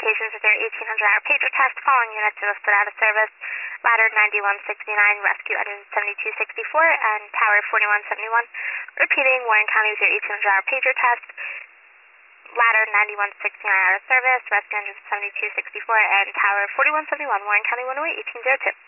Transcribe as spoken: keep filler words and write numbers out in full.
communications with your eighteen hundred hour pager test. Following units are listed out of service. Ladder ninety-one sixty-nine, Rescue Engine seventy-two sixty-four, and Tower forty-one seventy-one. Repeating, Warren County with your eighteen hundred hour pager test. Ladder ninety-one sixty-nine out of service, Rescue Engine seventy-two sixty-four, and Tower forty-one seventy-one, Warren County one oh eight, eighteen oh two.